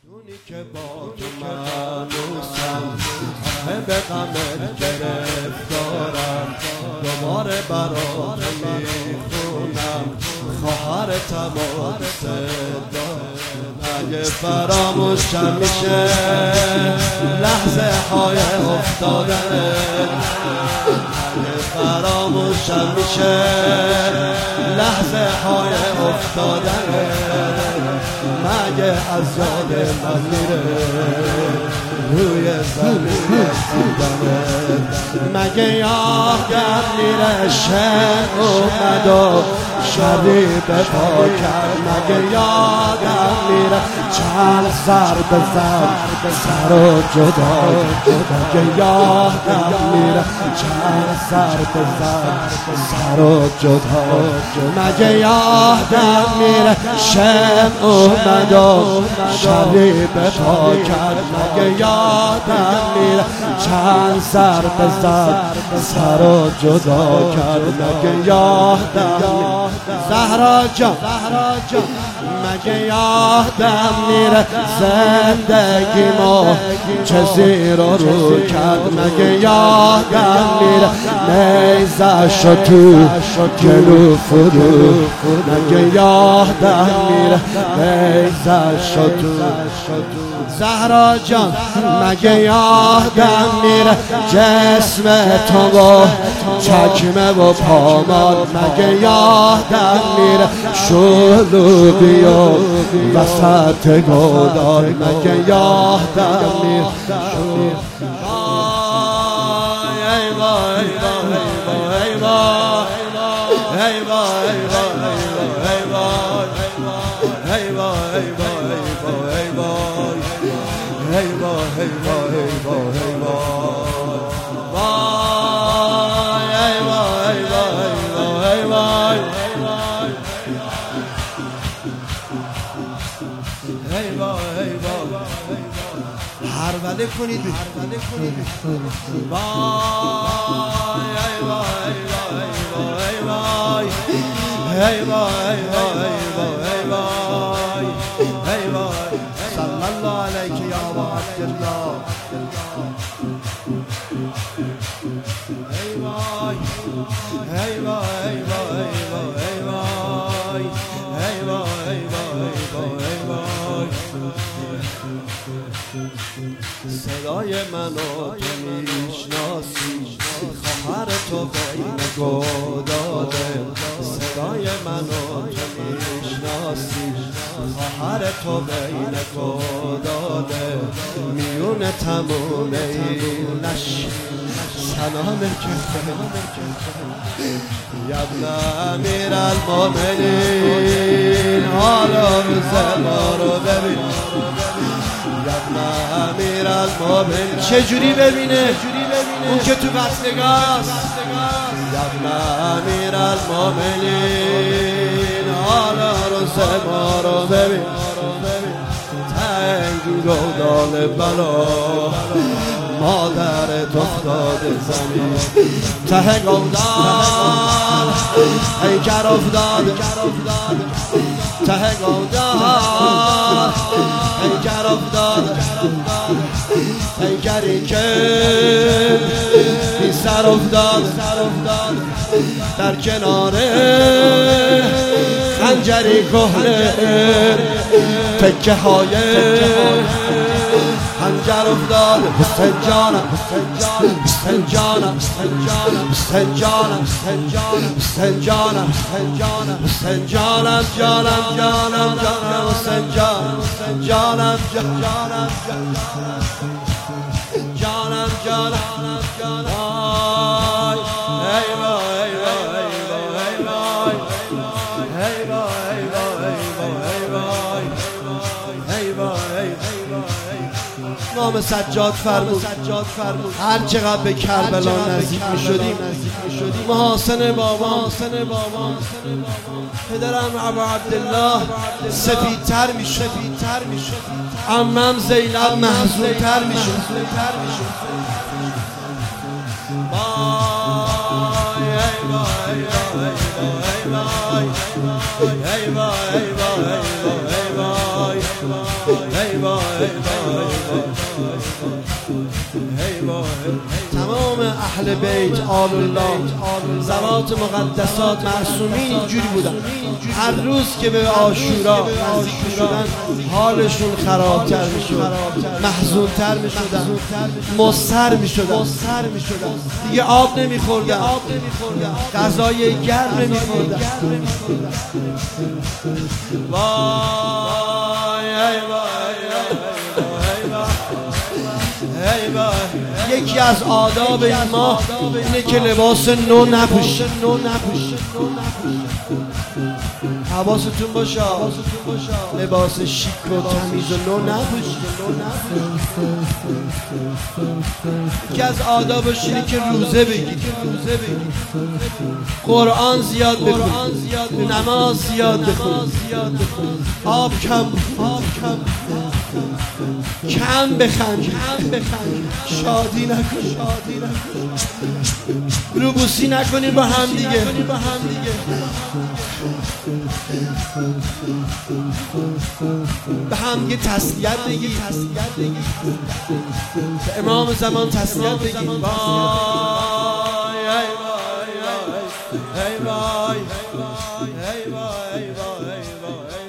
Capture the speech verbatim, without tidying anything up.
دونی که با تو منوسم، همه به غمت گرفتارم، دوباره برات میخونم خواهر تمام صدا. اگه فراموشم میشه لحظه های افتادنت، اگه فراموشم میشه لحظه های افتادنت، مگه از یاد من میره روی زمین رسیدنت، مگه یادم میره شن اومد و شبی به پا کرد، مگه یادم میره چند سر بزن سر و جدا، مگه یادم میره چند سر بزن سر و جدا، مگه یادم میره شن اومد و شبی به پا کرد، مگه یادم میره چند سر بزن سر و جدا کرد، مگه یادم زهرا جان مگه یادم میره زندگیمو چه زیر و رو کرد، مگه یادم میره نیزه‌شو تو گلو فرو، مگه یادم میره نیزه‌شو تو. زهرا جان مگه یادم میره جسم تو و چکمه و پامال، مگه یادم میره شلوغی و وسط گودال، مگه یادم میره ای وای ای وای ای وای ای وای ای وای ای hey boy, hey boy, hey boy, hey boy, boy, hey boy, hey boy, hey boy, hey boy, hey boy, هر وله کنید، هر وله کنید، boy, hey boy, hey boy, hey boy, hey boy, hey boy, hey boy, hey boy. صلی الله علیک یا عبدالله. ای وای ای وای ای وای ای وای ای وای ای وای ای وای. صدای منو تو میشناسی خواهر تو بین گوداده، صدای منو تو میشناسی خواهر تو بین گوداده، میون تموم این لشکر سلام کفه یبن امیر المومنین، حالا روز ما رو ببین یبن امیر المومنین. چجوری ببینه؟ اون که تو بستگاست. یبن امیر المومنین، حالا روز ما رو ببین تنگ گودال بلا، مادرت افتاده زمین ته گودال، پیکر افتاده ته گودال، پیکر افتاده پیکری که بی سر افتاده در کناره خنجری کهنه، تکه های خنجر افتاد. حسین جانم حسین جانم حسین جانم حسین جانم حسین جانم جانم جانم جانم حسین جانم جانم جانم جانم جانم جانم ای وای ای وای ای وای ای وای ای وای. امام سجاد فرمود هر چقدر به کربلا نزدیک می شدیم محاسن بابا پدرم ابو عبدالله سفیدتر می شد، عمم زینب محزونتر می شد. امام ای وای ای وای. تمام اهل بیت آل الله ذوات مقدسات معصومین اینجوری بودن. هر روز که به عاشورا نزدیک می‌شدن حالشون خرابتر میشد، محزونتر میشدن، مضطر میشدن، دیگه آب نمیخوردن، غذای گرم نمیخوردن. وای ای وای ای وای. یکی از آداب این ماه اینه که لباس نو نپوشه. حواستون باشه، لباس شیک و تمیز و نو نپوشه. یکی از آدابش اینه که روزه بگیری، قرآن زیاد بخونی، نماز زیاد بخونی، آب کم کم بخند، شادی نکنی، روبوسی نکنی با هم دیگه. به هم دیگه تسلیت بگی، به امام زمان تسلیت بگی. وای ای وای ای وای ای وای ای وای ای وای.